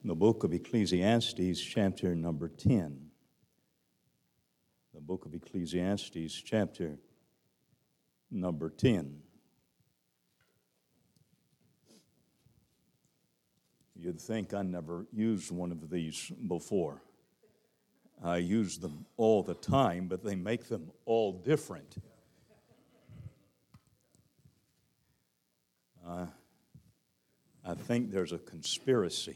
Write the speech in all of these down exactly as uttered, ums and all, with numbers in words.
The book of Ecclesiastes, chapter number ten. The book of Ecclesiastes, chapter number ten. You'd think I never used one of these before. I use them all the time, but they make them all different. Uh, I think there's a conspiracy.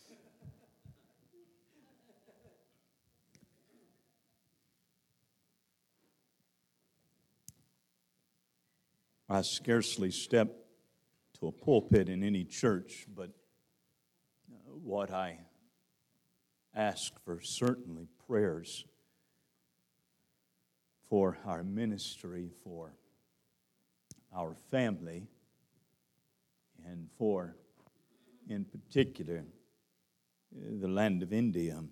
I scarcely step to a pulpit in any church, but what I ask for certainly prayers for our ministry, for our family, and for, in particular, the land of India.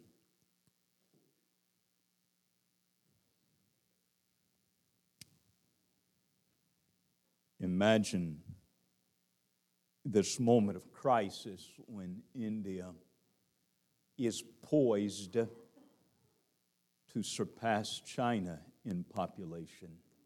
Imagine this moment of crisis when India is poised to surpass China in population.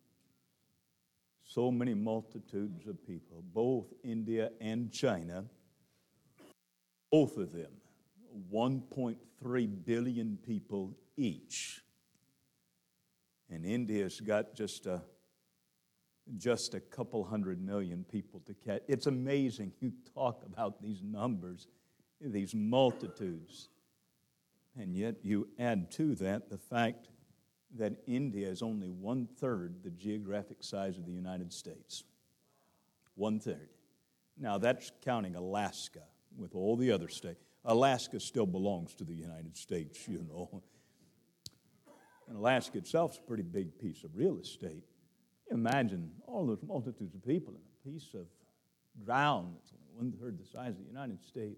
So many multitudes of people, both India and China, both of them, one point three billion people each. And India's got just a just a couple hundred million people to catch. It's amazing. You talk about these numbers, these multitudes, and yet you add to that the fact that India is only one-third the geographic size of the United States. One-third. Now, that's counting Alaska with all the other states. Alaska still belongs to the United States, you know. And Alaska itself is a pretty big piece of real estate. Imagine all those multitudes of people in a piece of ground that's only one-third the size of the United States.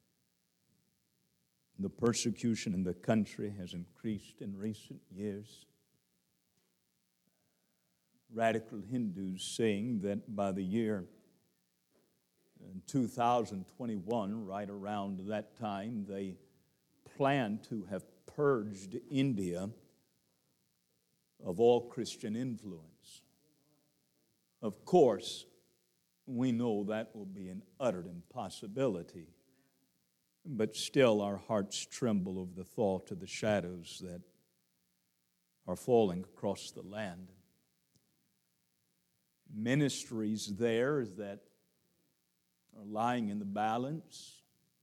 The persecution in the country has increased in recent years. Radical Hindus saying that by the year two thousand twenty-one, right around that time, they plan to have purged India of all Christian influence. Of course, we know that will be an utter impossibility, but still our hearts tremble over the thought of the shadows that are falling across the land. Ministries there that are lying in the balance.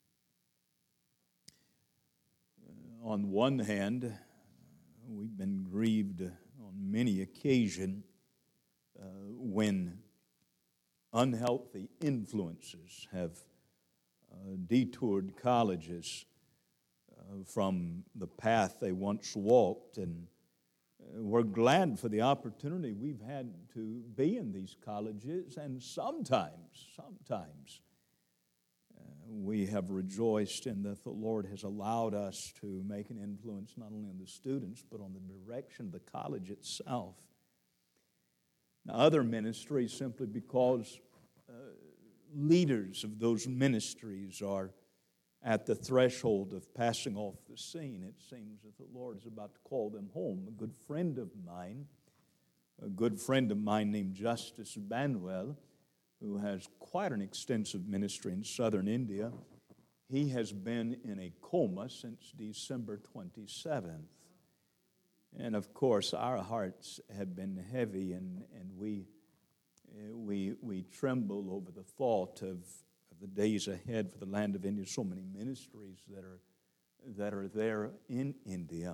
Uh, on one hand, we've been grieved on many occasions Uh, when unhealthy influences have uh, detoured colleges uh, from the path they once walked, and uh, we're glad for the opportunity we've had to be in these colleges, and sometimes, sometimes uh, we have rejoiced in that the Lord has allowed us to make an influence not only on the students, but on the direction of the college itself. Now, other ministries, simply because uh, leaders of those ministries are at the threshold of passing off the scene, it seems that the Lord is about to call them home. A good friend of mine, a good friend of mine named Justice Banwell, who has quite an extensive ministry in southern India, he has been in a coma since December twenty-seventh. And of course, our hearts have been heavy, and, and we, we, we tremble over the thought of, of the days ahead for the land of India. So many ministries that are, that are there in India.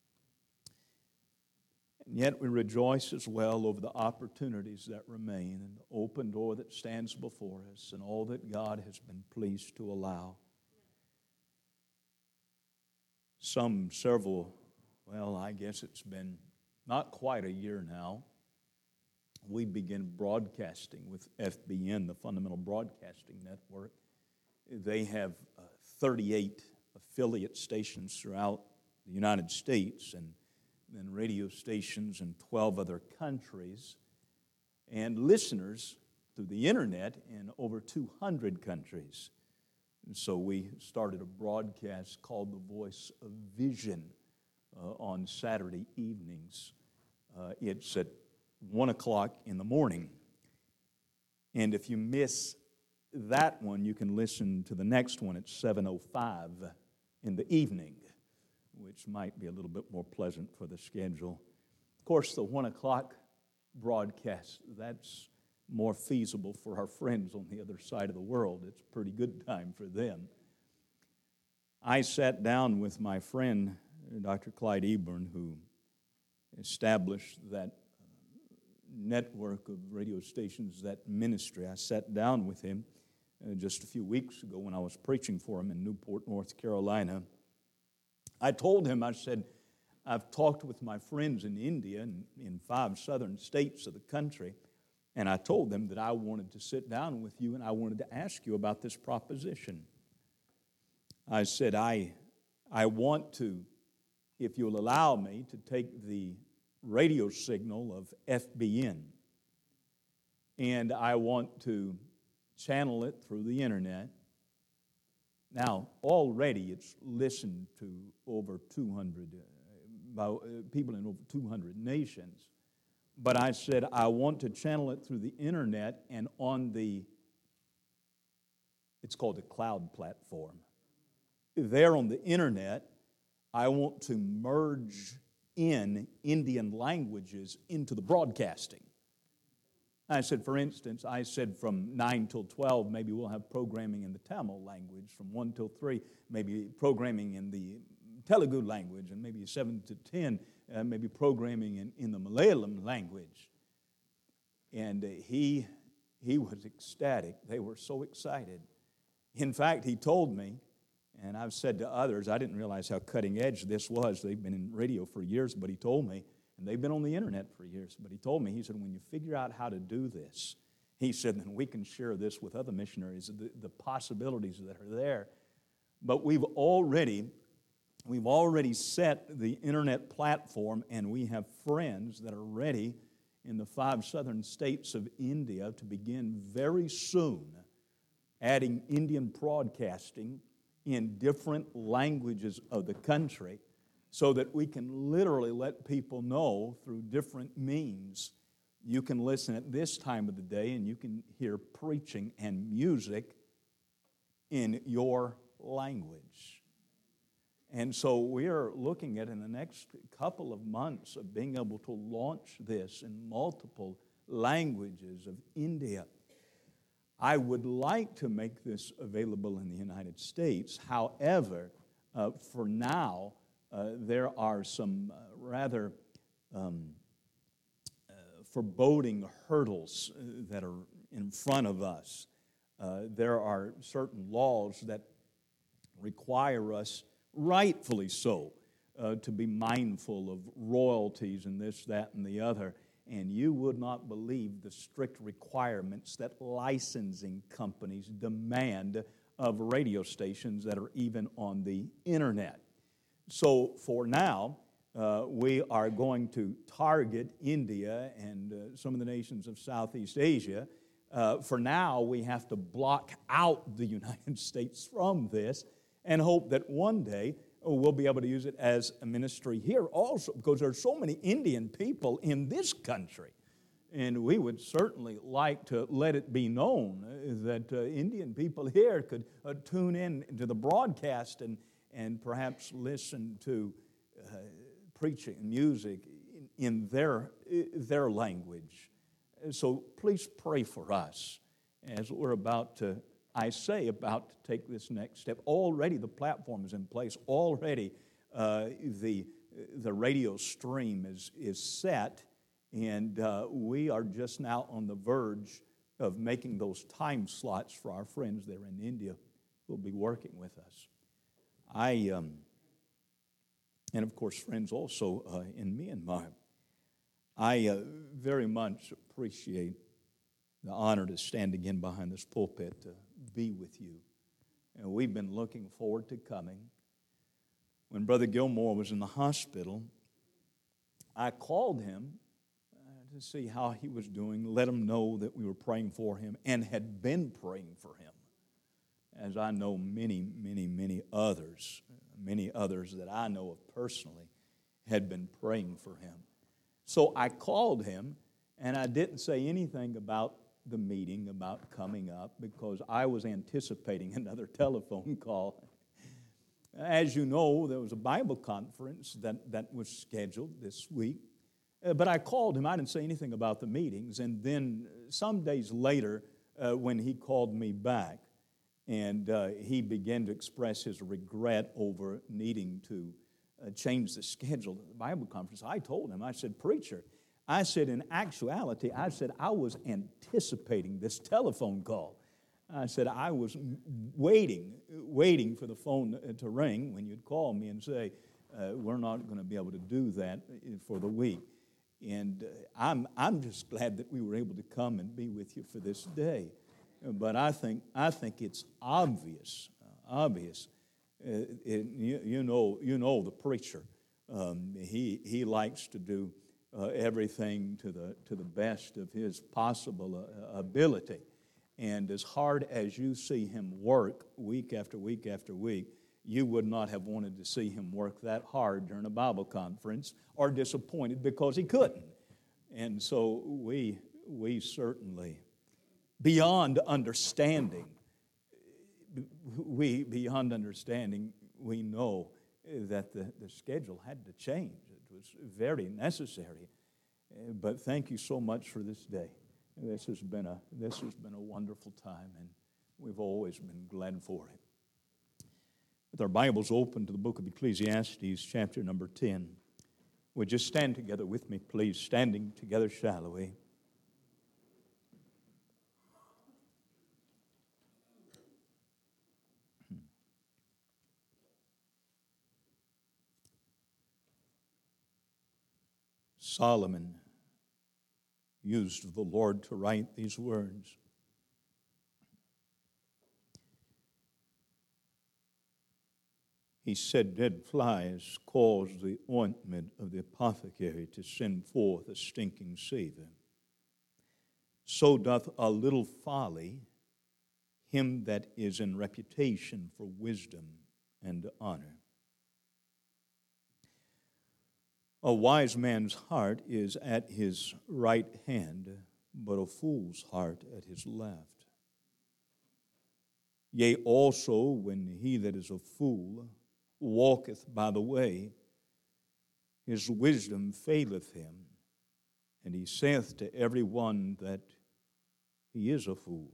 And yet we rejoice as well over the opportunities that remain and the open door that stands before us and all that God has been pleased to allow. Some several Well, I guess it's been not quite a year now. We began broadcasting with F B N, the Fundamental Broadcasting Network. They have uh, thirty-eight affiliate stations throughout the United States and then radio stations in twelve other countries and listeners through the internet in over two hundred countries. And so we started a broadcast called The Voice of Vision uh, on Saturday evenings. Uh, it's at one o'clock in the morning. And if you miss that one, you can listen to the next one at seven oh five in the evening, which might be a little bit more pleasant for the schedule. Of course, the one o'clock broadcast, that's more feasible for our friends on the other side of the world. It's a pretty good time for them. I sat down with my friend, Doctor Clyde Eburn, who established that network of radio stations, that ministry. I sat down with him uh, just a few weeks ago when I was preaching for him in Newport, North Carolina. I told him, I said, I've talked with my friends in India and in five southern states of the country, and I told them that I wanted to sit down with you and I wanted to ask you about this proposition. I said, I, I want to, if you'll allow me, to take the radio signal of F B N, and I want to channel it through the internet. Now, already it's listened to over two hundred, uh, by uh, people in over two hundred nations. But I said, I want to channel it through the internet and on the, it's called the cloud platform. There on the internet, I want to merge in Indian languages into the broadcasting. I said, for instance, I said from nine till twelve, maybe we'll have programming in the Tamil language. From one till three, maybe programming in the Telugu language. And maybe seven to ten, uh, maybe programming in, in the Malayalam language. And uh, he, he was ecstatic. They were so excited. In fact, he told me, and I've said to others, I didn't realize how cutting edge this was. They've been in radio for years, but he told me, and they've been on the internet for years, but he told me, he said, when you figure out how to do this, he said, then we can share this with other missionaries, the, the possibilities that are there. But we've already, we've already set the internet platform, and we have friends that are ready in the five southern states of India to begin very soon adding Indian broadcasting in different languages of the country so that we can literally let people know through different means. You can listen at this time of the day and you can hear preaching and music in your language. And so we are looking at in the next couple of months of being able to launch this in multiple languages of India. I would like to make this available in the United States. However, uh, for now, uh, there are some uh, rather um, uh, foreboding hurdles uh, that are in front of us. Uh, there are certain laws that require us, rightfully so, uh, to be mindful of royalties and this, that, and the other. And you would not believe the strict requirements that licensing companies demand of radio stations that are even on the internet. So for now, uh, we are going to target India and uh, some of the nations of Southeast Asia. Uh, for now, we have to block out the United States from this and hope that one day we'll be able to use it as a ministry here also, because there are so many Indian people in this country. And we would certainly like to let it be known that uh, Indian people here could uh, tune in to the broadcast and, and perhaps listen to uh, preaching and music in, in their, their language. So please pray for us as we're about to, I say, about to take this next step. Already the platform is in place. Already uh, the, the radio stream is, is set, and uh, we are just now on the verge of making those time slots for our friends there in India who will be working with us. I, um, and of course, friends also uh, in Myanmar. I uh, very much appreciate the honor to stand again behind this pulpit to be with you. And we've been looking forward to coming. When Brother Gilmore was in the hospital, I called him uh, to see how he was doing, let him know that we were praying for him and had been praying for him. as I know many, many, many others, many others that I know of personally, had been praying for him. So I called him, and I didn't say anything about the meeting, about coming up, because I was anticipating another telephone call. As you know, there was a Bible conference that, that was scheduled this week. Uh, but I called him. I didn't say anything about the meetings. And then some days later, uh, when he called me back, and uh, he began to express his regret over needing to uh, change the schedule of the Bible conference, I told him, I said, "Preacher," I said, "in actuality," I said, "I was anticipating this telephone call." I said, "I was waiting, waiting for the phone to ring when you'd call me and say, uh, we're not going to be able to do that for the week." And uh, I'm, I'm just glad that we were able to come and be with you for this day. But I think, I think it's obvious, uh, obvious. Uh, it, you, you, know, you know the preacher. Um, he, he likes to do uh, everything to the, to the best of his possible uh, ability. And as hard as you see him work week after week after week, you would not have wanted to see him work that hard during a Bible conference, or disappointed because he couldn't. And so we, we certainly, beyond understanding, we, beyond understanding, we know that the, the schedule had to change. It was very necessary. But thank you so much for this day. This has been a this has been a wonderful time, and we've always been glad for it. With our Bibles open to the book of Ecclesiastes, chapter number ten, would you stand together with me, please? Standing together, shall we? Solomon used of the Lord to write these words. He said, "Dead flies cause the ointment of the apothecary to send forth a stinking savor. So doth a little folly him that is in reputation for wisdom and honor. A wise man's heart is at his right hand, but a fool's heart at his left. Yea, also, when he that is a fool walketh by the way, his wisdom faileth him, and he saith to every one that he is a fool.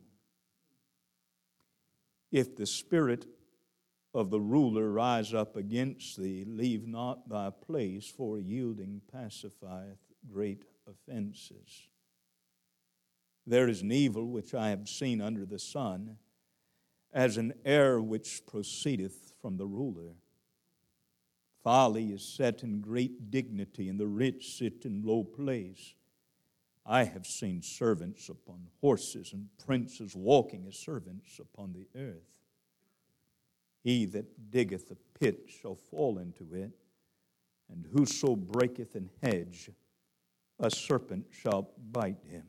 If the spirit of the ruler rise up against thee, leave not thy place, for yielding pacifieth great offenses. There is an evil which I have seen under the sun, as an error which proceedeth from the ruler. Folly is set in great dignity, and the rich sit in low place. I have seen servants upon horses, and princes walking as servants upon the earth. He that diggeth a pit shall fall into it, and whoso breaketh an hedge, a serpent shall bite him.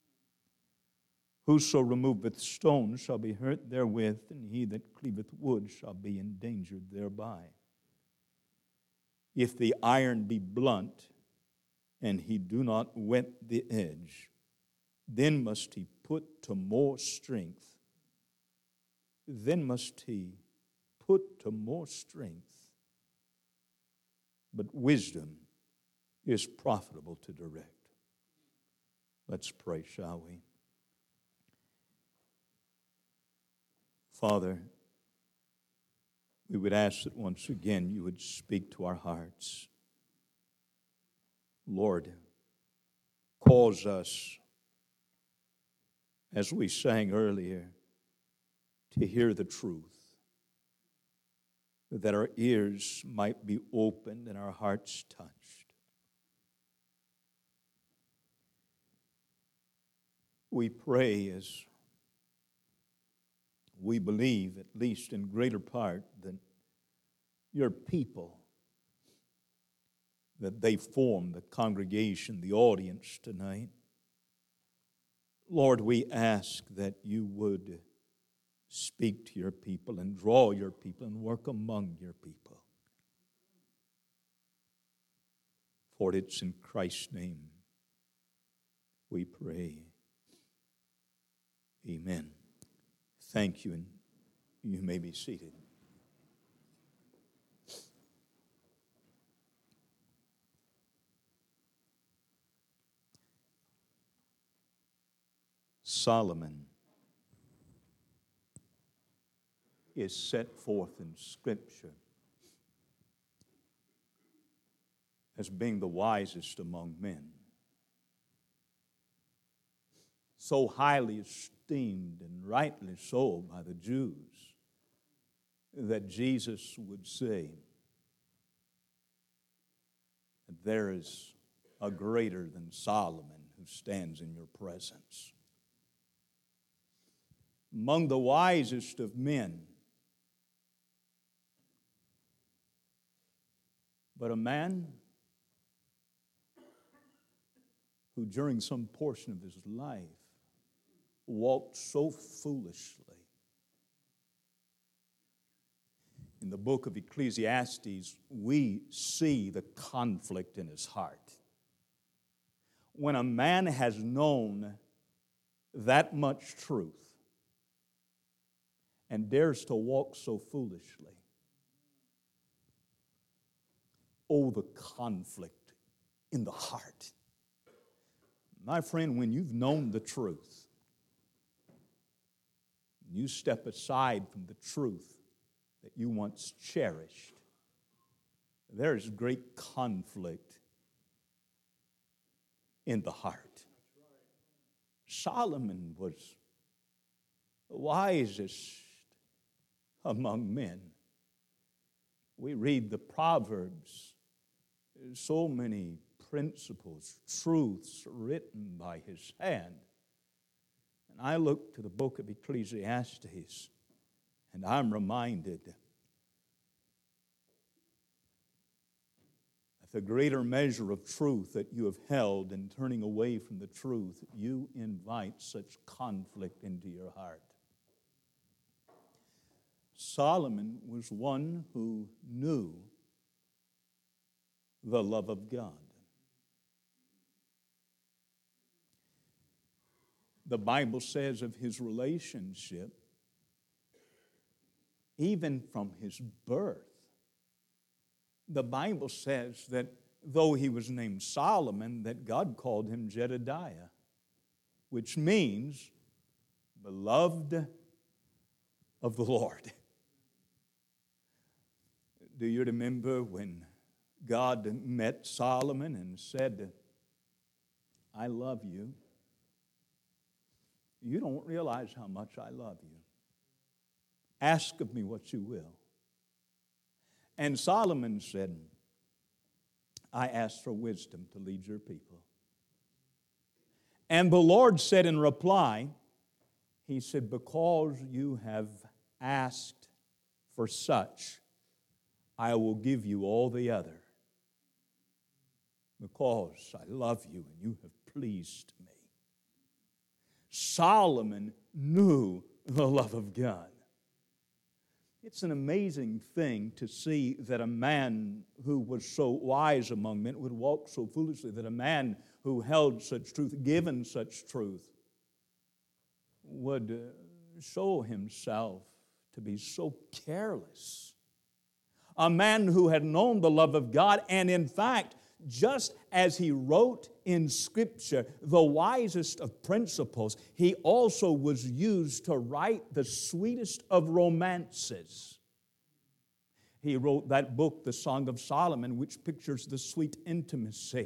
Whoso removeth stones shall be hurt therewith, and he that cleaveth wood shall be endangered thereby. If the iron be blunt, and he do not whet the edge, then must he put to more strength. Then must he put to more strength. But wisdom is profitable to direct. Let's pray, shall we? Father, we would ask that once again you would speak to our hearts. Lord, cause us, as we sang earlier, to hear the truth, that our ears might be opened and our hearts touched. We pray, as we believe, at least in greater part, that your people, that they form the congregation, the audience tonight. Lord, we ask that you would speak speak to your people and draw your people and work among your people. For it's in Christ's name we pray. Amen. Thank you, and you may be seated. Solomon is set forth in Scripture as being the wisest among men, so highly esteemed and rightly so by the Jews that Jesus would say that there is a greater than Solomon who stands in your presence. Among the wisest of men, but a man who during some portion of his life walked so foolishly. In the book of Ecclesiastes, we see the conflict in his heart. When a man has known that much truth and dares to walk so foolishly, oh, the conflict in the heart. My friend, when you've known the truth, you step aside from the truth that you once cherished, there is great conflict in the heart. Solomon was the wisest among men. We read the Proverbs, so many principles, truths written by his hand. And I look to the book of Ecclesiastes, and I'm reminded that the greater measure of truth that you have held in turning away from the truth, you invite such conflict into your heart. Solomon was one who knew the love of God. The Bible says of his relationship, even from his birth, the Bible says that though he was named Solomon, that God called him Jedediah, which means beloved of the Lord. Do you remember when God met Solomon and said, I love you? You don't realize how much I love you. Ask of me what you will. And Solomon said, I ask for wisdom to lead your people. And the Lord said in reply, he said, because you have asked for such, I will give you all the other. Because I love you and you have pleased me. Solomon knew the love of God. It's an amazing thing to see that a man who was so wise among men would walk so foolishly, that a man who held such truth, given such truth, would uh, show himself to be so careless. A man who had known the love of God, and in fact, just as he wrote in Scripture the wisest of principles, he also was used to write the sweetest of romances. He wrote that book, The Song of Solomon, which pictures the sweet intimacy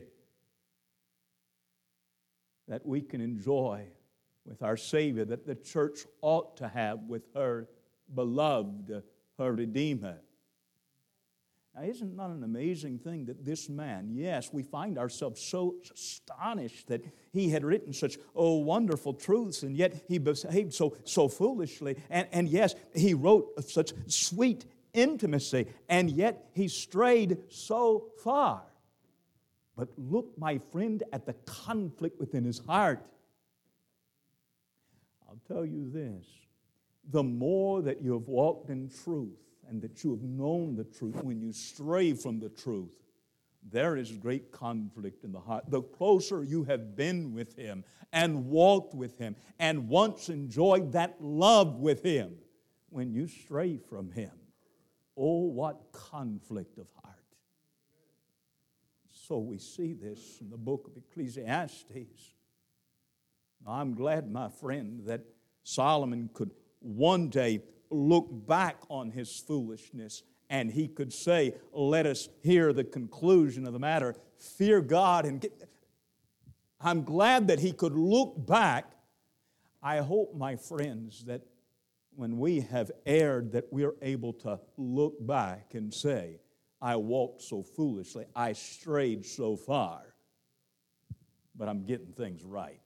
that we can enjoy with our Savior, that the church ought to have with her beloved, her Redeemer. Now, isn't that an amazing thing that this man, yes, we find ourselves so astonished that he had written such, oh, wonderful truths, and yet he behaved so, so foolishly. And, and yes, he wrote of such sweet intimacy, and yet he strayed so far. But look, my friend, at the conflict within his heart. I'll tell you this. the more that you have walked in truth and that you have known the truth, when you stray from the truth, there is great conflict in the heart. The closer you have been with Him and walked with Him and once enjoyed that love with Him, when you stray from Him, oh, what conflict of heart. So we see this in the book of Ecclesiastes. I'm glad, my friend, that Solomon could one day look back on his foolishness and he could say, let us hear the conclusion of the matter. Fear God and get... I'm glad that he could look back. I hope, my friends, that when we have erred, that we're able to look back and say, I walked so foolishly, I strayed so far, but I'm getting things right.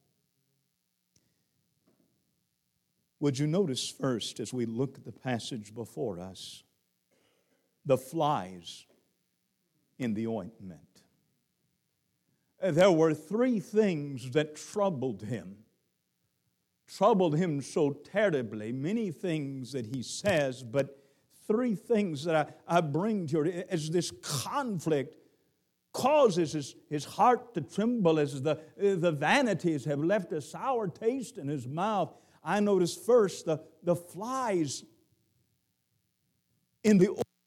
Would you notice first, as we look at the passage before us, the flies in the ointment? There were three things that troubled him. Troubled him so terribly, many things that he says, but three things that I, I bring to you as this conflict causes his, his heart to tremble, as the, the vanities have left a sour taste in his mouth. I notice first the, the flies in the ointment.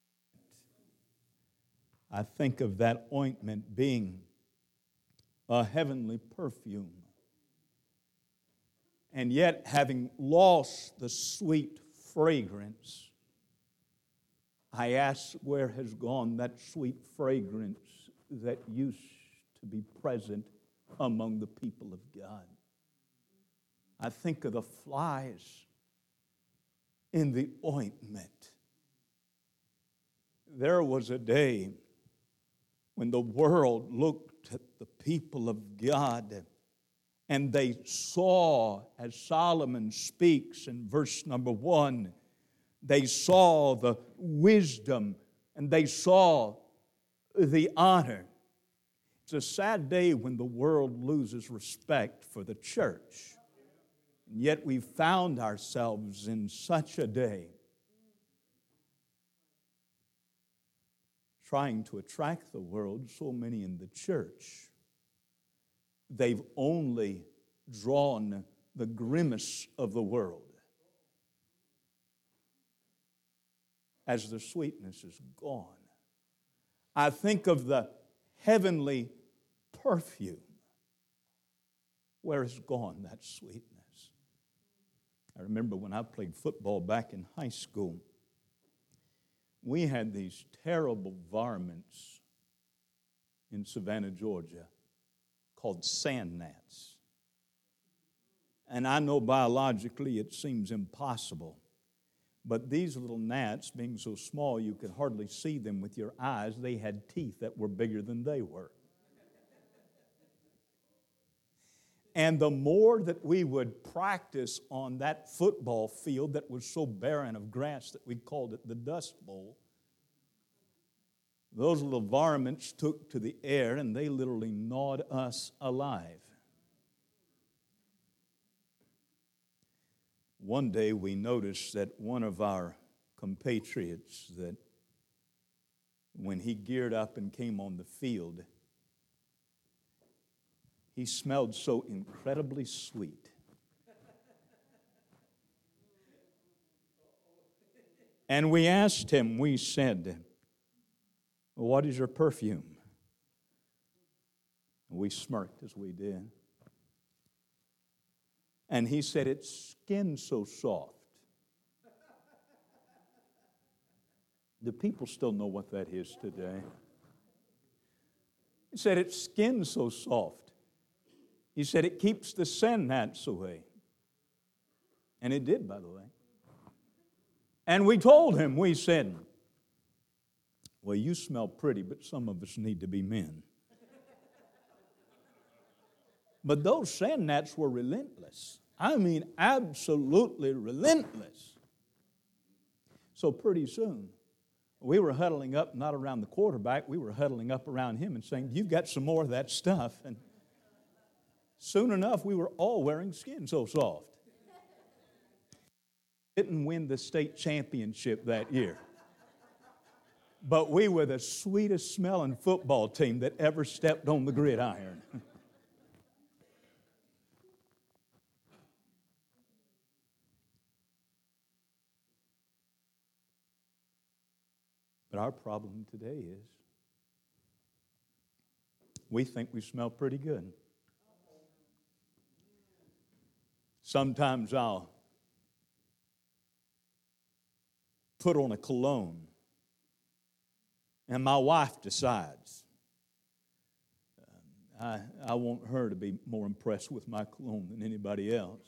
I think of that ointment being a heavenly perfume, and yet having lost the sweet fragrance, I ask, where has gone that sweet fragrance that used to be present among the people of God? I think of the flies in the ointment. There was a day when the world looked at the people of God and they saw, as Solomon speaks in verse number one, they saw the wisdom and they saw the honor. It's a sad day when the world loses respect for the church. And yet we found ourselves in such a day, trying to attract the world. So many in the church, they've only drawn the grimace of the world as the sweetness is gone. I think of the heavenly perfume. Where has gone that sweetness? I remember when I played football back in high school, we had these terrible varmints in Savannah, Georgia, called sand gnats. And I know biologically it seems impossible, but these little gnats, being so small you could hardly see them with your eyes, they had teeth that were bigger than they were. And the more that we would practice on that football field that was so barren of grass that we called it the Dust Bowl, those little varmints took to the air and they literally gnawed us alive. One day we noticed that one of our compatriots, that when he geared up and came on the field, he smelled so incredibly sweet. And we asked him, we said, what is your perfume? And we smirked as we did. And he said, it's skin so soft. Do people still know what that is today? He said, it's skin so soft. He said, it keeps the sand gnats away. And it did, by the way. And we told him, we said, well, you smell pretty, but some of us need to be men. But those sand gnats were relentless. I mean, absolutely relentless. So pretty soon, we were huddling up, not around the quarterback, we were huddling up around him and saying, you've got some more of that stuff. And soon enough, we were all wearing skin so soft. didn't win the state championship that year. But we were the sweetest smelling football team that ever stepped on the gridiron. But our problem today is we think we smell pretty good. Sometimes I'll put on a cologne, and my wife decides. I, I want her to be more impressed with my cologne than anybody else.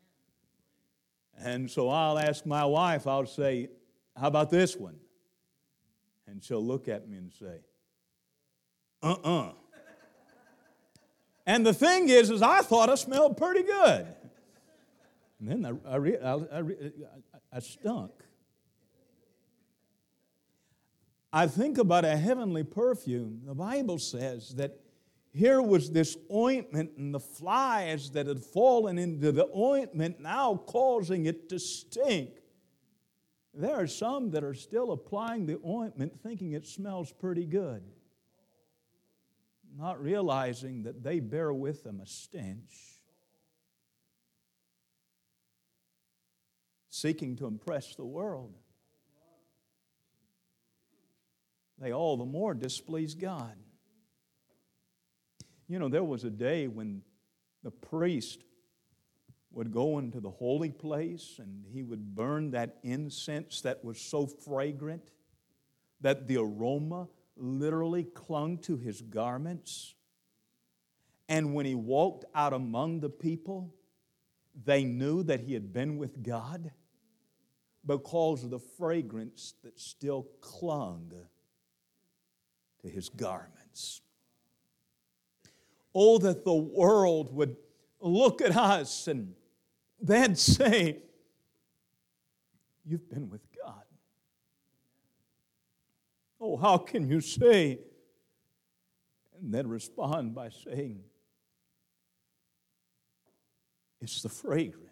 And so I'll ask my wife, I'll say, how about this one? And she'll look at me and say, uh-uh. And the thing is, is I thought I smelled pretty good. And then I, I, re, I, I, I stunk. I think about a heavenly perfume. The Bible says that here was this ointment, and the flies that had fallen into the ointment now causing it to stink. There are some that are still applying the ointment thinking it smells pretty good, not realizing that they bear with them a stench, seeking to impress the world. They all the more displease God. You know, there was a day when the priest would go into the holy place and he would burn that incense that was so fragrant that the aroma literally clung to his garments. And when he walked out among the people, they knew that he had been with God because of the fragrance that still clung to his garments. Oh, that the world would look at us and they'd say, you've been with God. Oh, how can you say? And then respond by saying, it's the fragrance.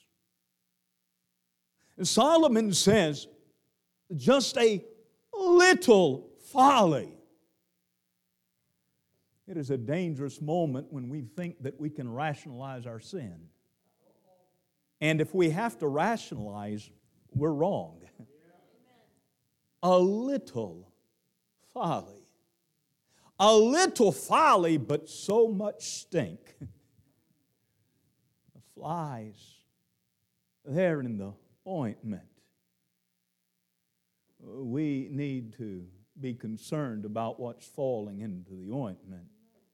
And Solomon says, just a little folly. It is a dangerous moment when we think that we can rationalize our sin. And if we have to rationalize, we're wrong. A little folly. A little folly, but so much stink. The flies there in the ointment. We need to be concerned about what's falling into the ointment.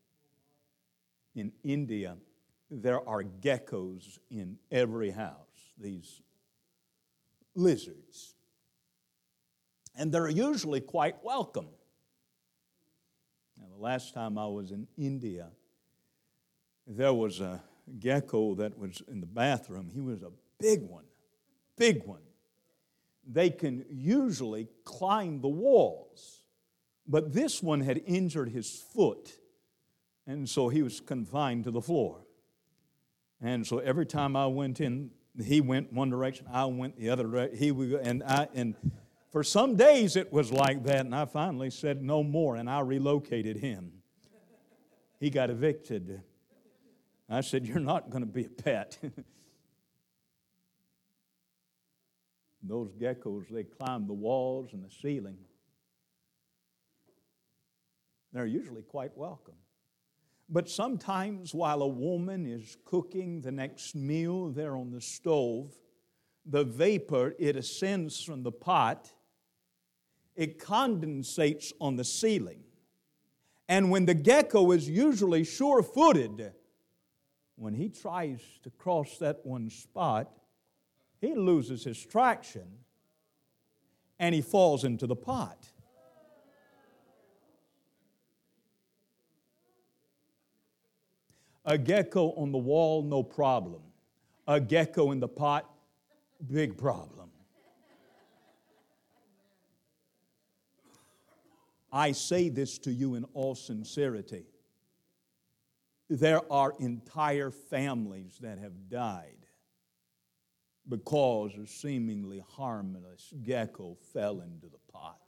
In India, there are geckos in every house, these lizards. And they're usually quite welcome. Now, the last time I was in India, there was a gecko that was in the bathroom. He was a big one, big one. They can usually climb the walls, but this one had injured his foot, and so he was confined to the floor. And so every time I went in, he went one direction, I went the other direction. He would, and I and for some days it was like that, and I finally said no more, and I relocated him. He got evicted. I said, you're not going to be a pet. Those geckos, they climb the walls and the ceiling. They're usually quite welcome. But sometimes while a woman is cooking the next meal there on the stove, the vapor, it ascends from the pot, it condensates on the ceiling. And when the gecko is usually sure-footed, when he tries to cross that one spot, he loses his traction and he falls into the pot. A gecko on the wall, no problem. A gecko in the pot, big problem. I say this to you in all sincerity. There are entire families that have died because a seemingly harmless gecko fell into the pot.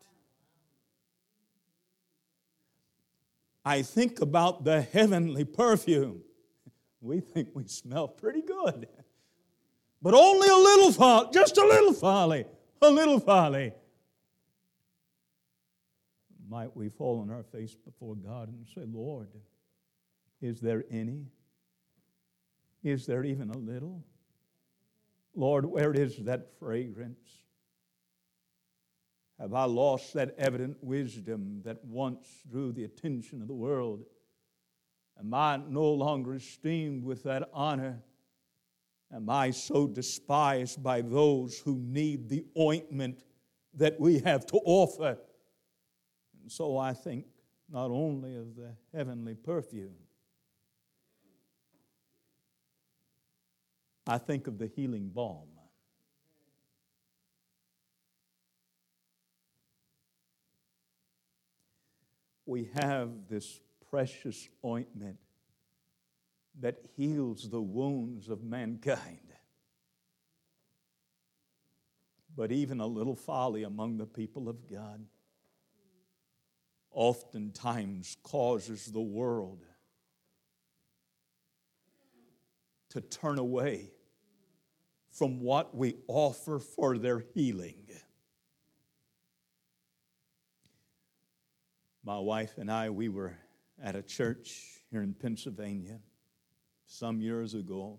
I think about the heavenly perfume. We think we smell pretty good. But only a little folly, just a little folly, a little folly. Might we fall on our face before God and say, Lord, is there any? Is there even a little? Lord, where is that fragrance? Have I lost that evident wisdom that once drew the attention of the world? Am I no longer esteemed with that honor? Am I so despised by those who need the ointment that we have to offer? And so I think not only of the heavenly perfume, I think of the healing balm. We have this precious ointment that heals the wounds of mankind. But even a little folly among the people of God oftentimes causes the world to turn away from what we offer for their healing. My wife and I, we were at a church here in Pennsylvania some years ago.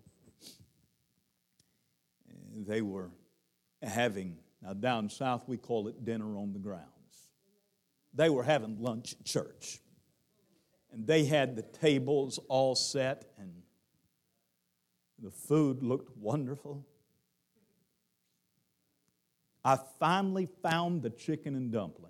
They were having, now down south we call it dinner on the grounds. They were having lunch at church. And they had the tables all set, and the food looked wonderful. I finally found the chicken and dumplings.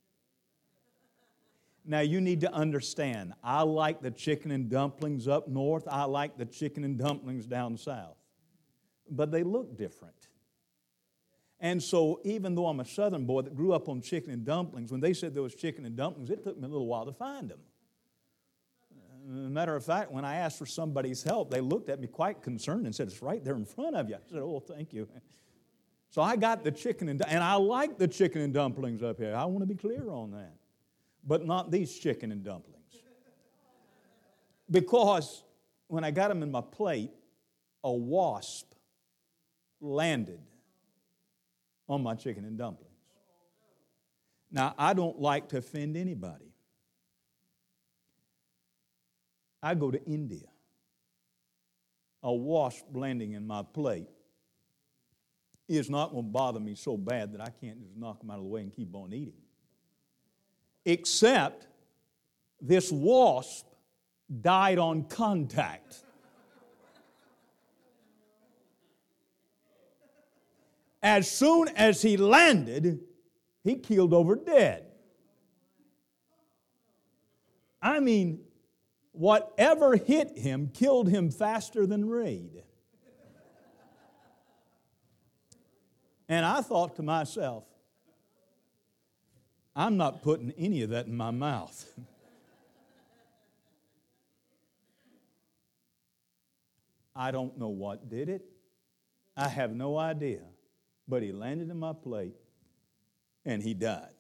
Now, you need to understand, I like the chicken and dumplings up north. I like the chicken and dumplings down south. But they look different. And so, even though I'm a southern boy that grew up on chicken and dumplings, when they said there was chicken and dumplings, it took me a little while to find them. As a matter of fact, when I asked for somebody's help, they looked at me quite concerned and said, it's right there in front of you. I said, oh, thank you. So I got the chicken and and I like the chicken and dumplings up here. I want to be clear on that. But not these chicken and dumplings. Because when I got them in my plate, a wasp landed on my chicken and dumplings. Now, I don't like to offend anybody. I go to India. A wasp landing in my plate is not going to bother me so bad that I can't just knock them out of the way and keep on eating. Except this wasp died on contact. As soon as he landed, he keeled over dead. I mean, whatever hit him killed him faster than raid. And I thought to myself, I'm not putting any of that in my mouth. I don't know what did it. I have no idea. But he landed in my plate and he died.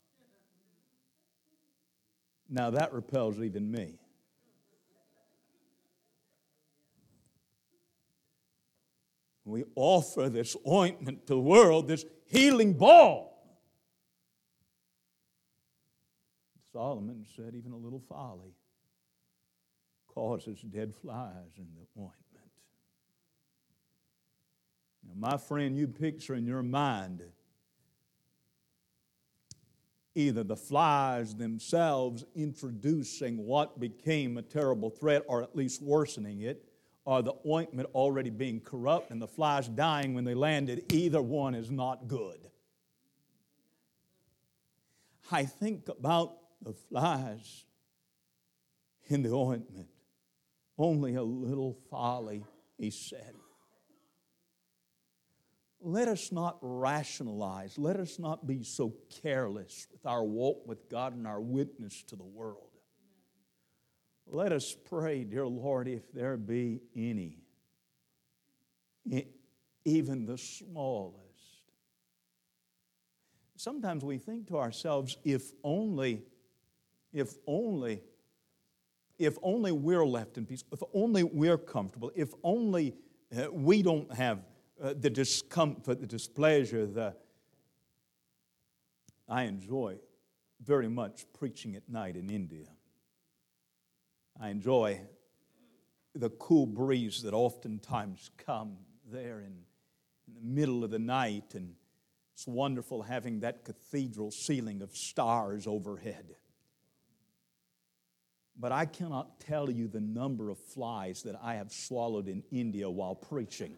Now that repels even me. We offer this ointment to the world, this healing balm. Solomon said even a little folly causes dead flies in the ointment. Now, my friend, you picture in your mind either the flies themselves introducing what became a terrible threat or at least worsening it, or the ointment already being corrupt and the flies dying when they landed. Either one is not good. I think about the flies in the ointment. Only a little folly, he said. Let us not rationalize. Let us not be so careless with our walk with God and our witness to the world. Let us pray, dear Lord, if there be any, even the smallest. Sometimes we think to ourselves, if only, if only, if only we're left in peace, if only we're comfortable, if only uh, we don't have uh, the discomfort, the displeasure, the... I enjoy very much preaching at night in India. I enjoy the cool breeze that oftentimes come there in, in the middle of the night, and it's wonderful having that cathedral ceiling of stars overhead. But I cannot tell you the number of flies that I have swallowed in India while preaching.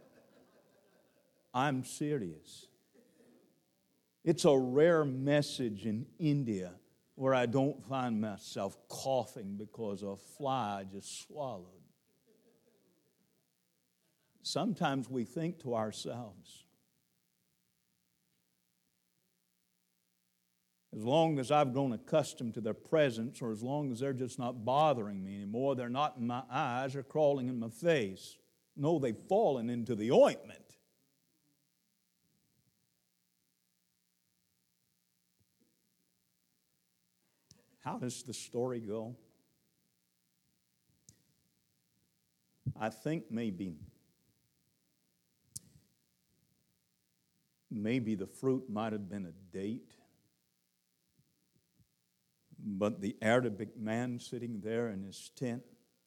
I'm serious. It's a rare message in India where I don't find myself coughing because of a fly I just swallowed. Sometimes we think to ourselves, as long as I've grown accustomed to their presence, or as long as they're just not bothering me anymore, they're not in my eyes or crawling in my face. No, they've fallen into the ointment. How does the story go? I think maybe, maybe the fruit might have been a date, but the Arabic man sitting there in his tent,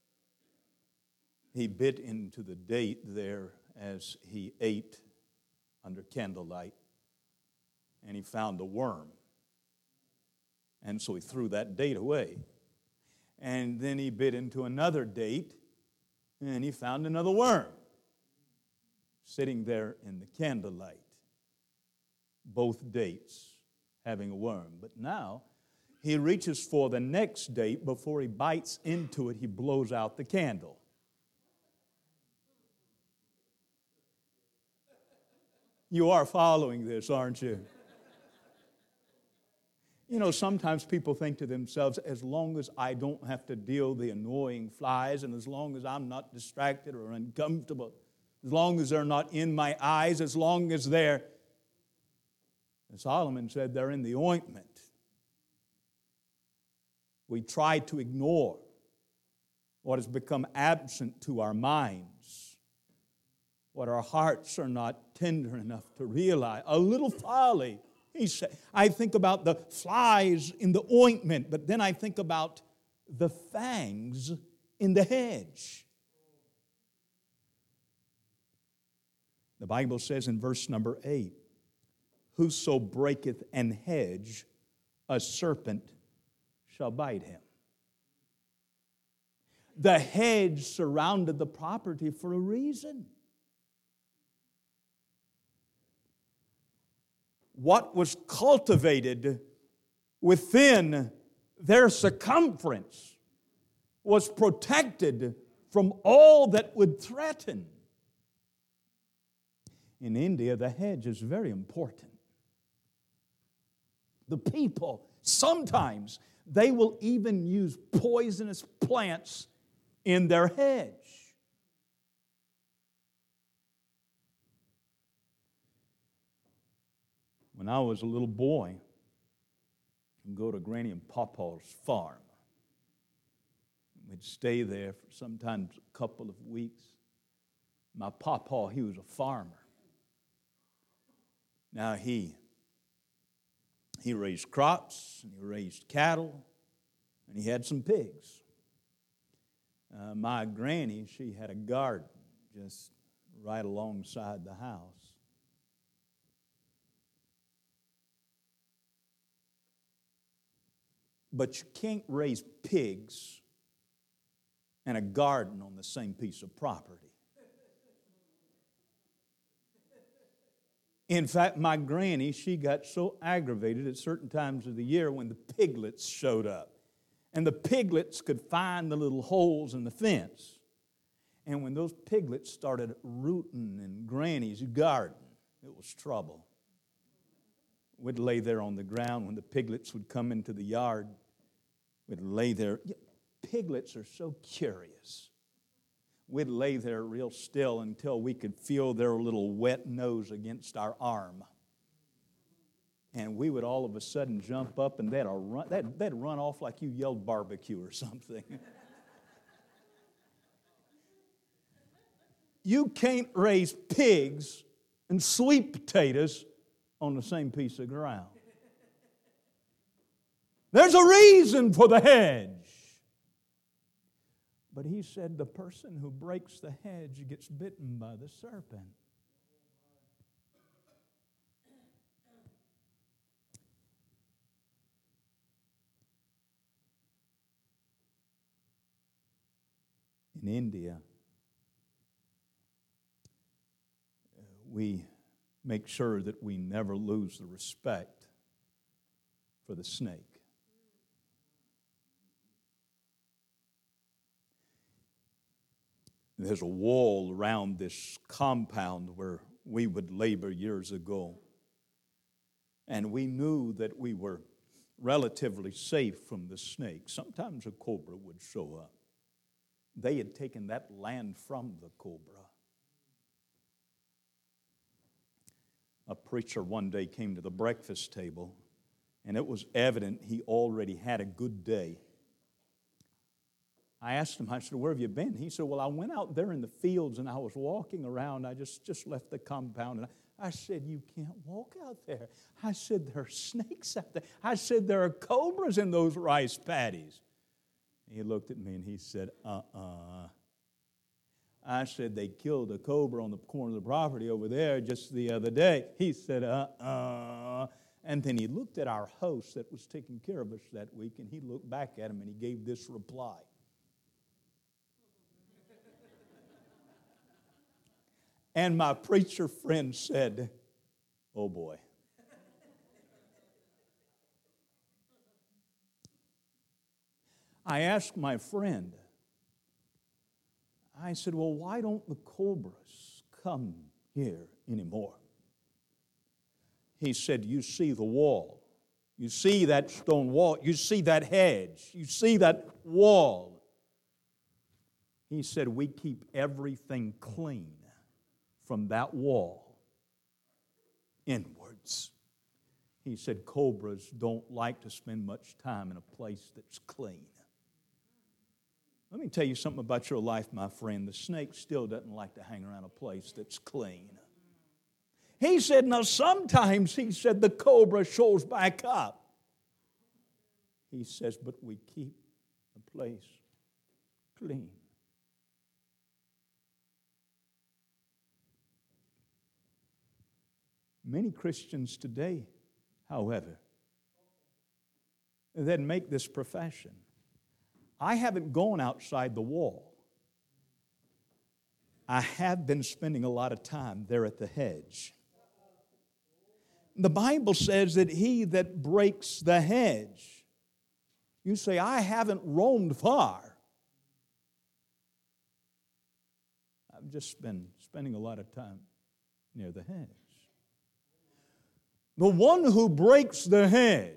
he bit into the date there as he ate under candlelight, and he found a worm. And so he threw that date away. And then he bit into another date, and he found another worm sitting there in the candlelight. Both dates having a worm. But now he reaches for the next date. Before he bites into it, he blows out the candle. You are following this, aren't you? You know, sometimes people think to themselves, as long as I don't have to deal with the annoying flies, and as long as I'm not distracted or uncomfortable, as long as they're not in my eyes, as long as they're, as Solomon said, they're in the ointment. We try to ignore what has become absent to our minds, what our hearts are not tender enough to realize. A little folly. He said, I think about the flies in the ointment, but then I think about the fangs in the hedge. The Bible says in verse number eight, whoso breaketh an hedge, a serpent shall bite him. The hedge surrounded the property for a reason. What was cultivated within their circumference was protected from all that would threaten. In India, the hedge is very important. The people, sometimes, they will even use poisonous plants in their hedge. When I was a little boy, I'd go to Granny and Pawpaw's farm. We'd stay there for sometimes a couple of weeks. My pawpaw, he was a farmer. Now he, he raised crops, and he raised cattle, and he had some pigs. Uh, my granny, she had a garden just right alongside the house. But you can't raise pigs and a garden on the same piece of property. In fact, my granny, she got so aggravated at certain times of the year when the piglets showed up. And the piglets could find the little holes in the fence. And when those piglets started rooting in Granny's garden, it was trouble. We'd lay there on the ground when the piglets would come into the yard. We'd lay there. Piglets are so curious. we'd lay there real still until we could feel their little wet nose against our arm. And we would all of a sudden jump up and they'd run, they'd, they'd run off like you yelled barbecue or something. You can't raise pigs and sweet potatoes on the same piece of ground. There's a reason for the hedge. But he said the person who breaks the hedge gets bitten by the serpent. In India, we make sure that we never lose the respect for the snake. There's a wall around this compound where we would labor years ago. And we knew that we were relatively safe from the snake. Sometimes a cobra would show up. They had taken that land from the cobra. A preacher one day came to the breakfast table, and it was evident he already had a good day. I asked him, I said, where have you been? He said, well, I went out there in the fields and I was walking around. I just, just left the compound. And I, I said, you can't walk out there. I said, there are snakes out there. I said, there are cobras in those rice paddies. He looked at me and he said, uh-uh. I said, they killed a cobra on the corner of the property over there just the other day. He said, uh-uh. And then he looked at our host that was taking care of us that week, and he looked back at him and he gave this reply. And my preacher friend said, oh boy. I asked my friend, I said, well, why don't the cobras come here anymore? He said, you see the wall. You see that stone wall. You see that hedge. You see that wall. He said, we keep everything clean from that wall inwards. He said, cobras don't like to spend much time in a place that's clean. Let me tell you something about your life, my friend. The snake still doesn't like to hang around a place that's clean. He said, now sometimes, he said, the cobra shows back up. He says, but we keep the place clean. Many Christians today, however, that make this profession, I haven't gone outside the wall. I have been spending a lot of time there at the hedge. The Bible says that he that breaks the hedge, you say, I haven't roamed far. I've just been spending a lot of time near the hedge. The one who breaks the hedge,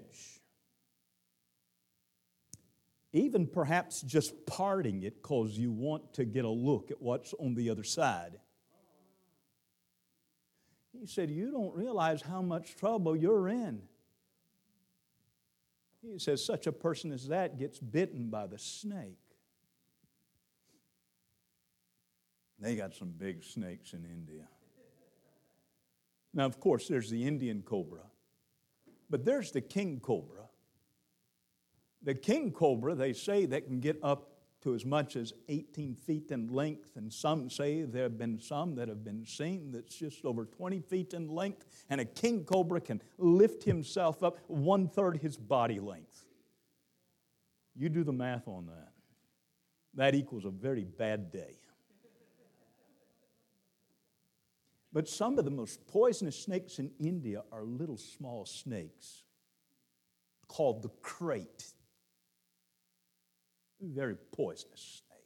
even perhaps just parting it because you want to get a look at what's on the other side. He said, you don't realize how much trouble you're in. He says, such a person as that gets bitten by the snake. They got some big snakes in India. Now, of course, there's the Indian cobra, but there's the king cobra. The king cobra, they say, that can get up to as much as eighteen feet in length, and some say there have been some that have been seen that's just over twenty feet in length, and a king cobra can lift himself up one-third his body length. You do the math on that. That equals a very bad day. But some of the most poisonous snakes in India are little small snakes called the krait. Very poisonous snake.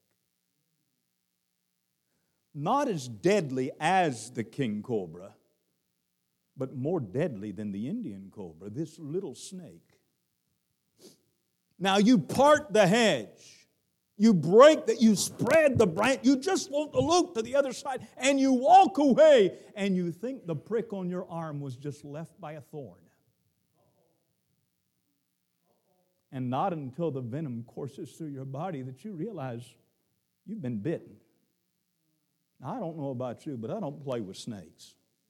Not as deadly as the king cobra, but more deadly than the Indian cobra, this little snake. Now you part the hedge. You break that, you spread the branch, you just want to look to the other side, and you walk away, and you think the prick on your arm was just left by a thorn. And not until the venom courses through your body that you realize you've been bitten. Now, I don't know about you, but I don't play with snakes.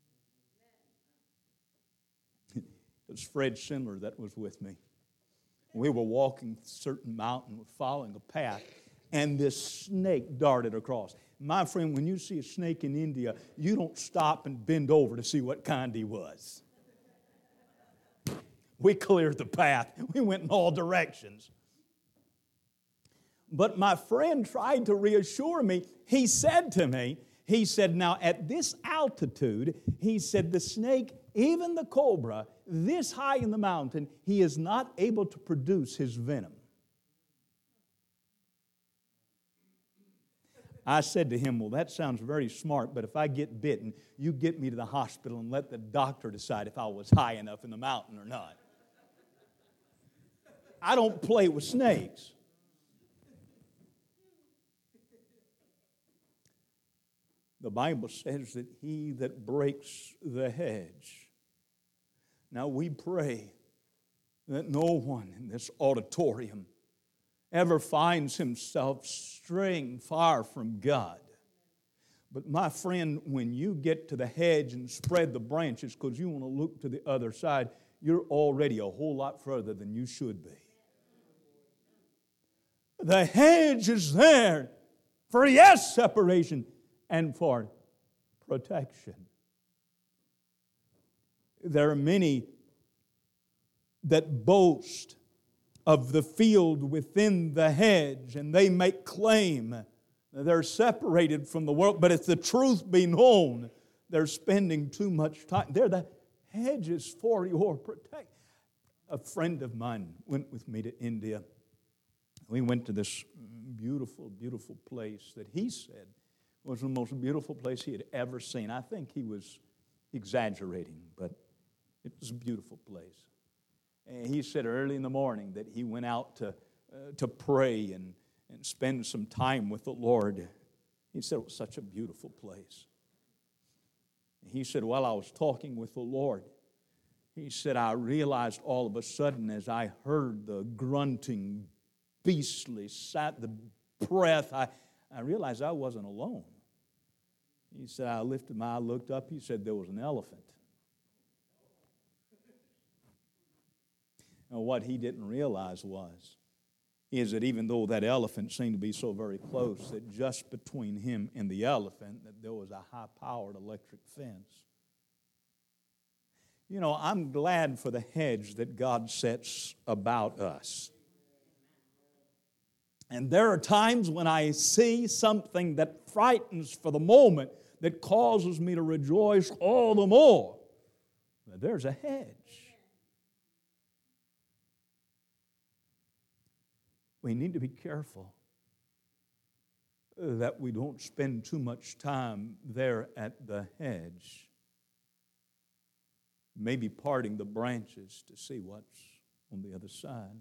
It was Fred Schindler that was with me. We were walking a certain mountain, following a path, and this snake darted across. My friend, when you see a snake in India, you don't stop and bend over to see what kind he was. We cleared the path. We went in all directions. But my friend tried to reassure me. He said to me, he said, now at this altitude, he said, the snake, even the cobra, this high in the mountain, he is not able to produce his venom. I said to him, well, that sounds very smart, but if I get bitten, you get me to the hospital and let the doctor decide if I was high enough in the mountain or not. I don't play with snakes. The Bible says that he that breaks the hedge. Now we pray that no one in this auditorium ever finds himself straying far from God. But my friend, when you get to the hedge and spread the branches because you want to look to the other side, you're already a whole lot further than you should be. The hedge is there for, yes, separation and for protection. There are many that boast of the field within the hedge, and they make claim that they're separated from the world. But if the truth be known, they're spending too much time. They're the hedges for your protection. A friend of mine went with me to India. We went to this beautiful, beautiful place that he said was the most beautiful place he had ever seen. I think he was exaggerating, but it was a beautiful place. And he said early in the morning that he went out to, uh, to pray and, and spend some time with the Lord. He said it was such a beautiful place. He said, while I was talking with the Lord, he said, I realized all of a sudden as I heard the grunting, beastly, sat the breath, I, I realized I wasn't alone. He said, I lifted my eye, looked up, he said there was an elephant. Now, what he didn't realize was, is that even though that elephant seemed to be so very close, that just between him and the elephant, that there was a high-powered electric fence. You know, I'm glad for the hedge that God sets about us. And there are times when I see something that frightens for the moment, that causes me to rejoice all the more. But there's a hedge. We need to be careful that we don't spend too much time there at the hedge, maybe parting the branches to see what's on the other side.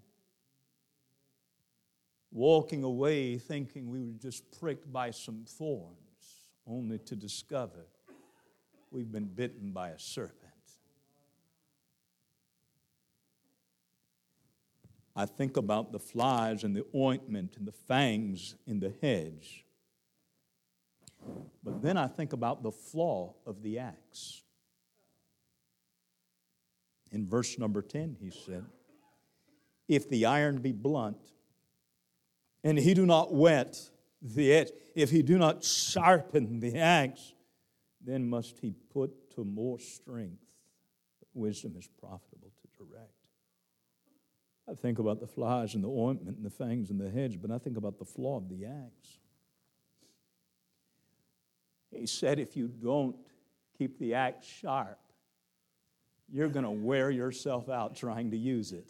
Walking away thinking we were just pricked by some thorns, only to discover we've been bitten by a serpent. I think about the flies and the ointment and the fangs in the hedge. But then I think about the flaw of the axe. In verse number ten, he said, if the iron be blunt, and he do not whet the edge, if he do not sharpen the axe, then must he put to more strength. But wisdom is profitable to direct. I think about the flies and the ointment and the fangs and the hedge, but I think about the flaw of the axe. He said if you don't keep the axe sharp, you're going to wear yourself out trying to use it.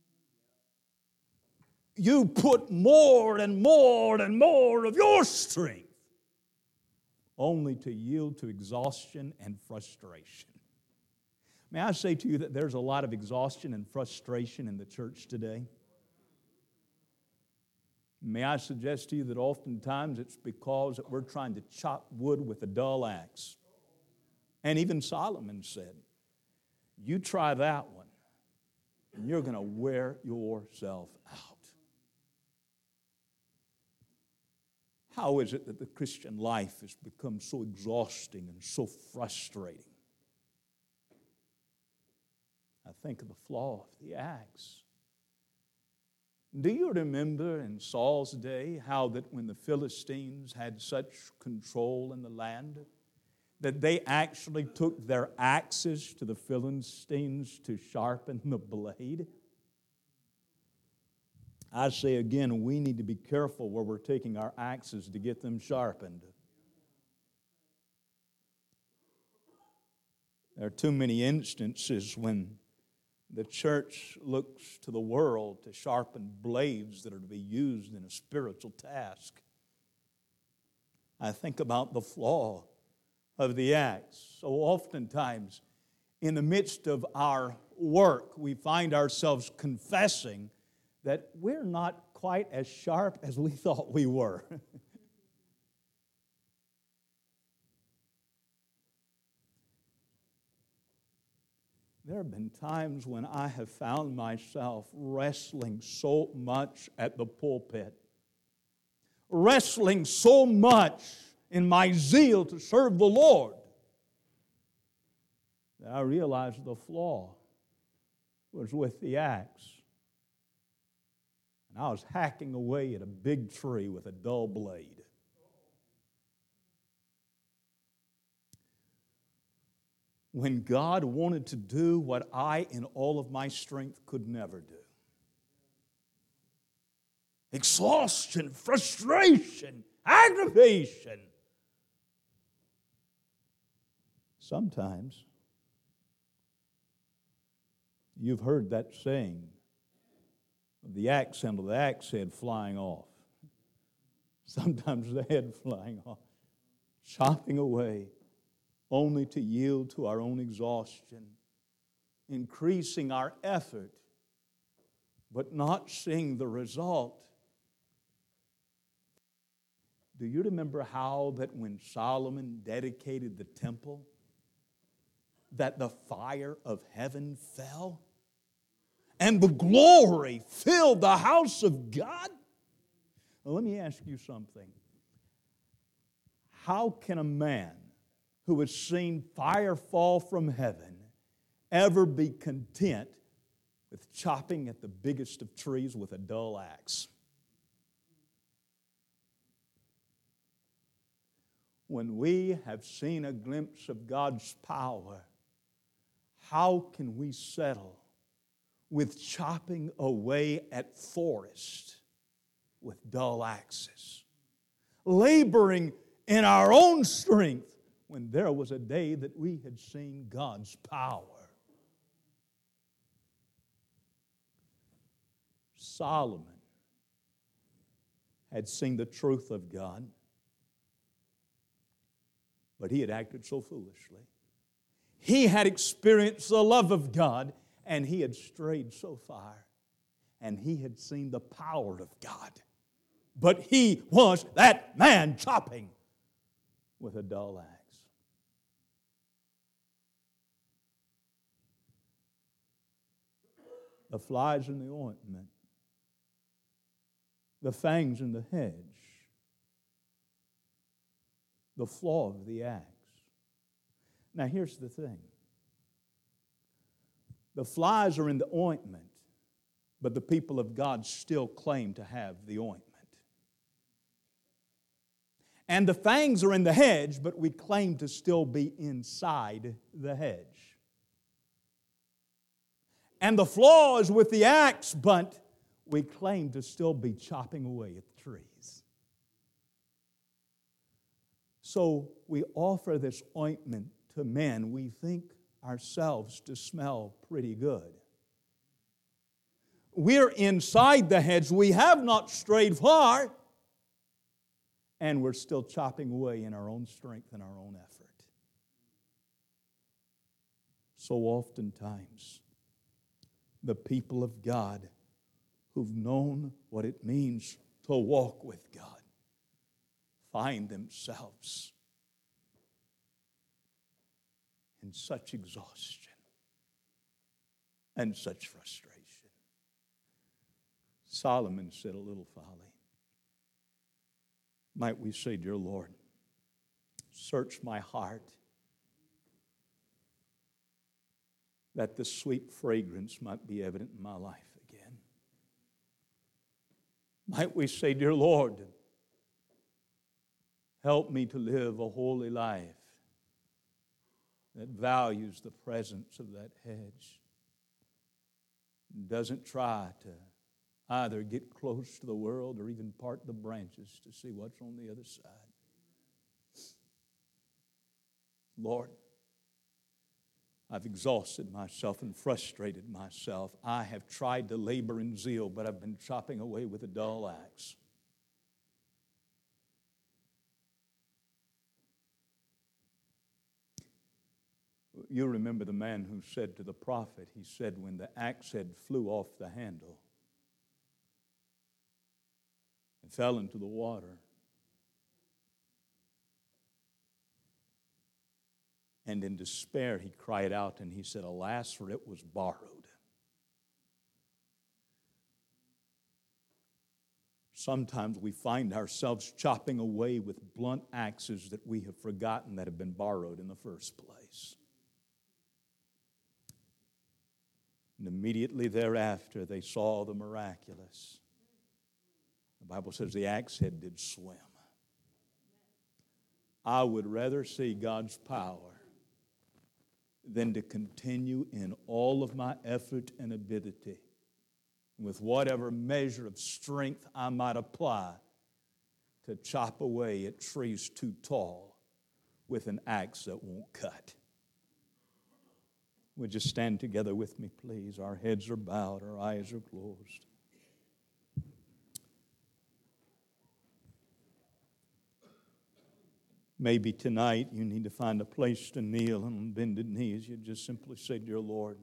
You put more and more and more of your strength only to yield to exhaustion and frustration. May I say to you that there's a lot of exhaustion and frustration in the church today? May I suggest to you that oftentimes it's because that we're trying to chop wood with a dull axe. And even Solomon said, you try that one, and you're going to wear yourself out. How is it that the Christian life has become so exhausting and so frustrating? I think of the flaw of the axe. Do you remember in Saul's day how that when the Philistines had such control in the land, that they actually took their axes to the Philistines to sharpen the blade? I say again, we need to be careful where we're taking our axes to get them sharpened. There are too many instances when the church looks to the world to sharpen blades that are to be used in a spiritual task. I think about the flaw of the axe. So oftentimes, in the midst of our work, we find ourselves confessing that we're not quite as sharp as we thought we were. There have been times when I have found myself wrestling so much at the pulpit, wrestling so much in my zeal to serve the Lord, that I realized the flaw was with the axe. And I was hacking away at a big tree with a dull blade. When God wanted to do what I, in all of my strength, could never do. Exhaustion, frustration, aggravation. Sometimes, you've heard that saying, the axe handle, the axe head flying off. Sometimes the head flying off, chopping away, only to yield to our own exhaustion, increasing our effort, but not seeing the result. Do you remember how that when Solomon dedicated the temple, that the fire of heaven fell? And the glory filled the house of God? Well, let me ask you something. How can a man who has seen fire fall from heaven ever be content with chopping at the biggest of trees with a dull axe? When we have seen a glimpse of God's power, how can we settle with chopping away at forest with dull axes, laboring in our own strength when there was a day that we had seen God's power? Solomon had seen the truth of God, but he had acted so foolishly. He had experienced the love of God, and he had strayed so far, and he had seen the power of God. But he was that man chopping with a dull axe. The flies in the ointment, the fangs in the hedge, the flaw of the axe. Now here's the thing. The flies are in the ointment, but the people of God still claim to have the ointment. And the fangs are in the hedge, but we claim to still be inside the hedge. And the flaw is with the axe, but we claim to still be chopping away at the trees. So we offer this ointment to men. We think ourselves to smell pretty good. We're inside the hedge. We have not strayed far, and we're still chopping away in our own strength and our own effort. So oftentimes, the people of God who've known what it means to walk with God find themselves in such exhaustion and such frustration. Solomon said a little folly. Might we say, dear Lord, search my heart that the sweet fragrance might be evident in my life again. Might we say, dear Lord, help me to live a holy life that values the presence of that hedge, doesn't try to either get close to the world or even part the branches to see what's on the other side. Lord, I've exhausted myself and frustrated myself. I have tried to labor in zeal, but I've been chopping away with a dull axe. You remember the man who said to the prophet, he said, when the axe head flew off the handle and fell into the water, and in despair he cried out and he said, alas, for it was borrowed. Sometimes we find ourselves chopping away with blunt axes that we have forgotten that have been borrowed in the first place. And immediately thereafter, they saw the miraculous. The Bible says the axe head did swim. I would rather see God's power than to continue in all of my effort and ability with whatever measure of strength I might apply to chop away at trees too tall with an axe that won't cut. Would you stand together with me, please? Our heads are bowed, our eyes are closed. Maybe tonight you need to find a place to kneel and on bended knees. You just simply say, dear Lord,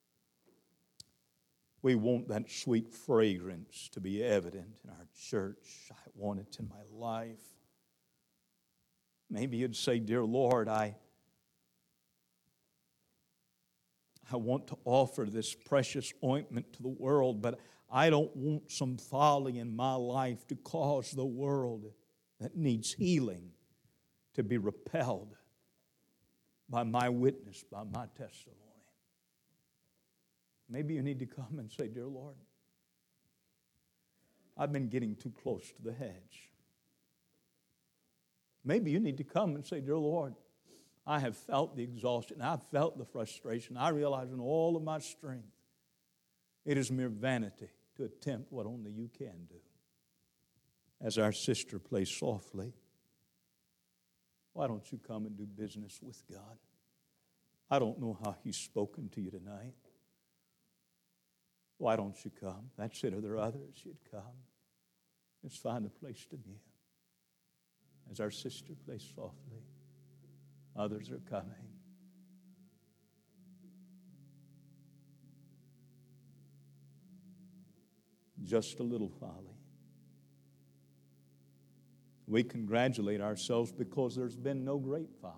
we want that sweet fragrance to be evident in our church. I want it in my life. Maybe you'd say, dear Lord, I I want to offer this precious ointment to the world, but I don't want some folly in my life to cause the world that needs healing to be repelled by my witness, by my testimony. Maybe you need to come and say, dear Lord, I've been getting too close to the hedge. Maybe you need to come and say, dear Lord, I have felt the exhaustion. I've felt the frustration. I realize in all of my strength, it is mere vanity to attempt what only you can do. As our sister plays softly, why don't you come and do business with God? I don't know how He's spoken to you tonight. Why don't you come? That's it. Are there others? You'd come. Just find a place to kneel. As our sister plays softly, others are coming. Just a little folly. We congratulate ourselves because there's been no great folly.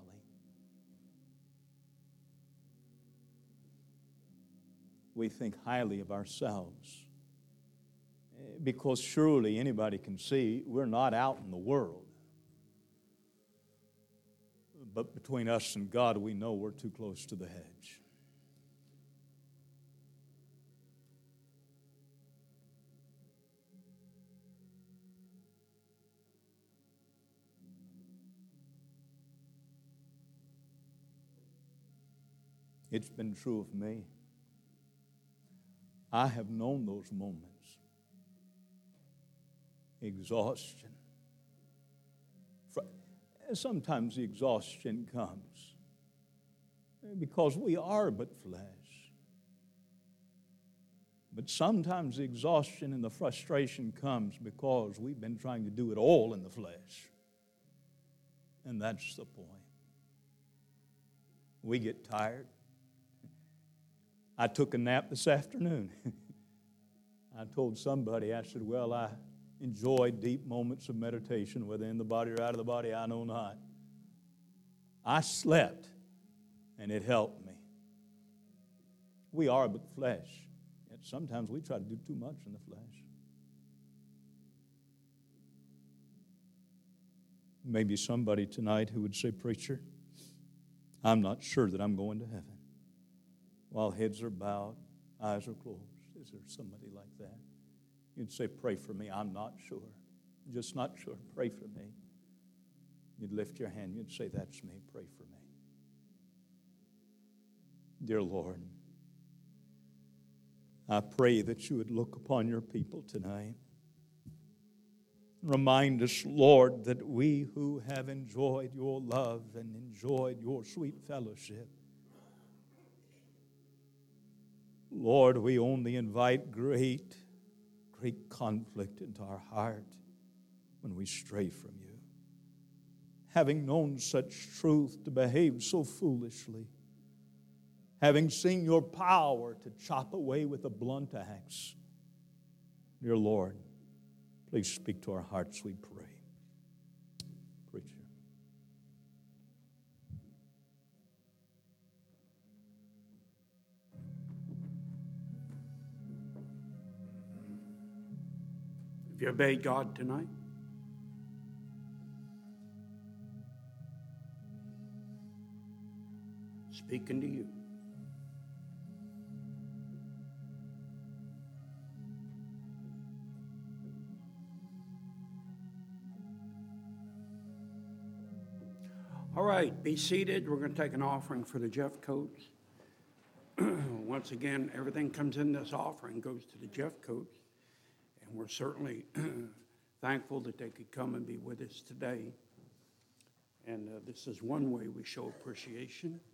We think highly of ourselves because surely anybody can see we're not out in the world. But between us and God, we know we're too close to the hedge. It's been true of me. I have known those moments. Exhaustion. Sometimes the exhaustion comes because we are but flesh. But sometimes the exhaustion and the frustration comes because we've been trying to do it all in the flesh. And that's the point. We get tired. I took a nap this afternoon. I told somebody, I said, well, I, enjoyed deep moments of meditation, whether in the body or out of the body, I know not. I slept, and it helped me. We are but flesh, yet sometimes we try to do too much in the flesh. Maybe somebody tonight who would say, "Preacher, I'm not sure that I'm going to heaven." While heads are bowed, eyes are closed. Is there somebody like that? You'd say, "Pray for me. I'm not sure. Just not sure. Pray for me." You'd lift your hand. You'd say, "That's me. Pray for me." Dear Lord, I pray that you would look upon your people tonight. Remind us, Lord, that we who have enjoyed your love and enjoyed your sweet fellowship, Lord, we only invite great, great conflict into our heart when we stray from you. Having known such truth, to behave so foolishly, having seen your power to chop away with a blunt axe, dear Lord, please speak to our hearts, we pray. Preacher. Have you obeyed God tonight? Speaking to you. All right, be seated. We're going to take an offering for the Jeff Coats. Once again, everything comes in this offering goes to the Jeff Coats, and we're certainly thankful that they could come and be with us today. And uh, this is one way we show appreciation.